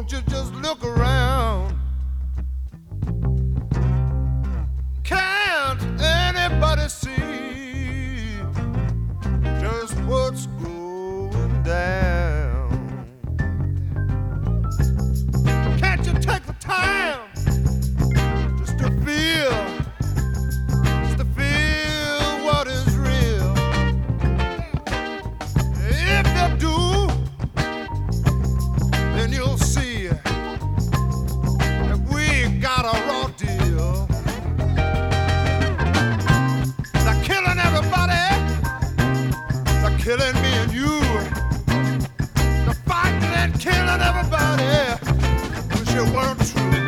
Won't you just look around? Can't anybody see just what's going down? Can't you take the time just to feel what is real? If you do, then you'll see that we got a raw deal. They're killing everybody. They're killing me and you. They're fighting and killing everybody. Wish it weren't true.